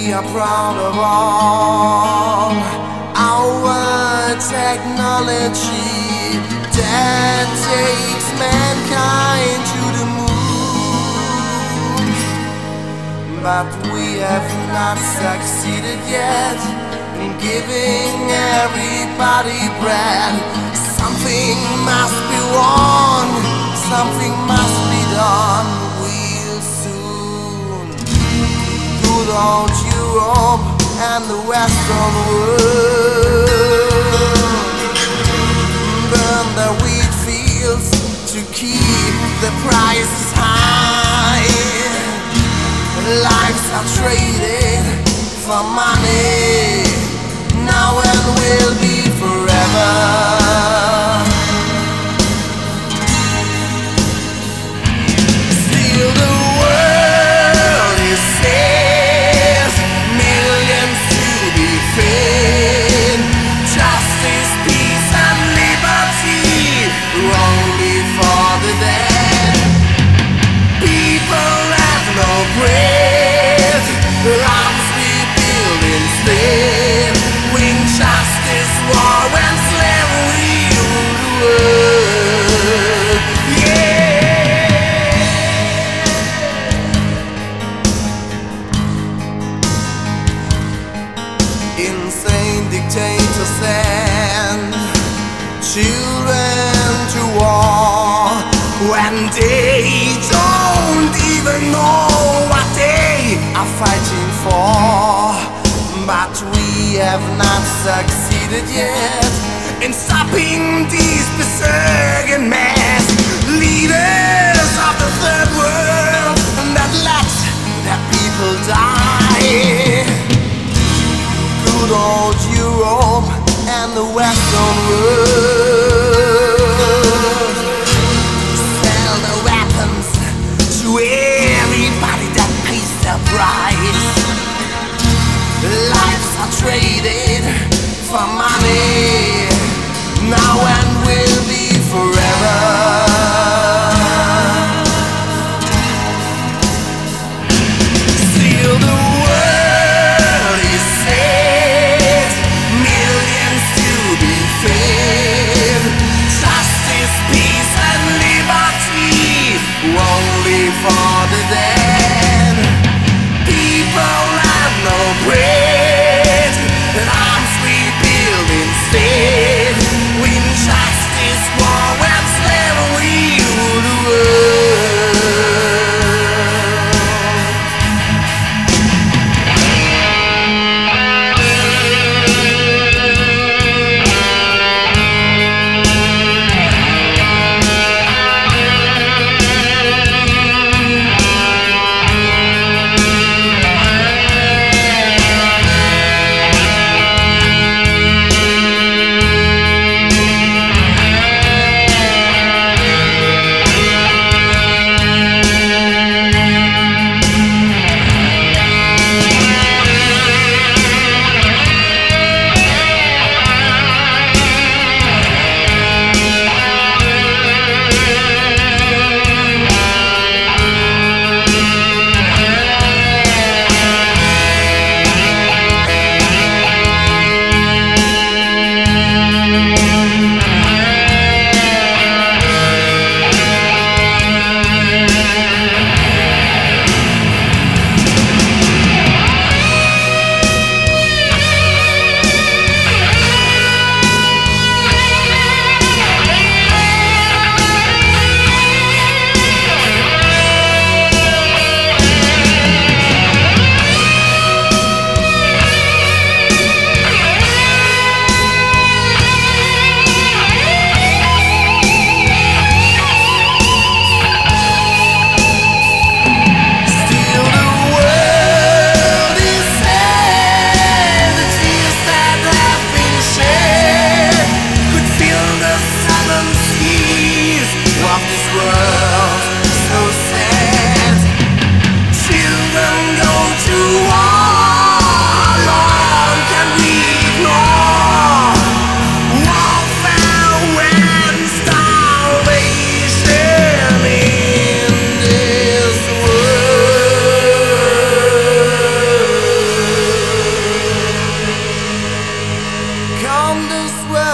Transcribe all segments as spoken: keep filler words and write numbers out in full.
are proud of all our technology that takes mankind to the moon, but we have not succeeded yet in giving everybody bread. Something must be wrong, something must be done real soon. Good old Europe and the Western world burn their wheat fields to keep the prices high. Lives are traded for money, now and will be forever. Still the world is scarce, millions to be fed. Justice, peace and liberty, wrong before the dead. People have no bread, arms we build instead. Win justice, war and slavery rule the world. Yeah. Insane dictators send children to war when they don't even know what they are fighting for. But we have not succeeded yet in stopping these berserking mass leaders of the third world that let their people die. Good old Europe and the Western world sell the weapons to everybody that pays their price. Lives are traded for money, now and will be forever.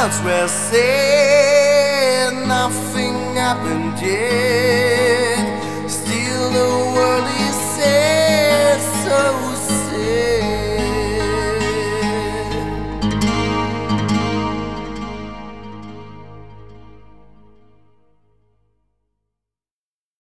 elsewhere said nothing happened yet.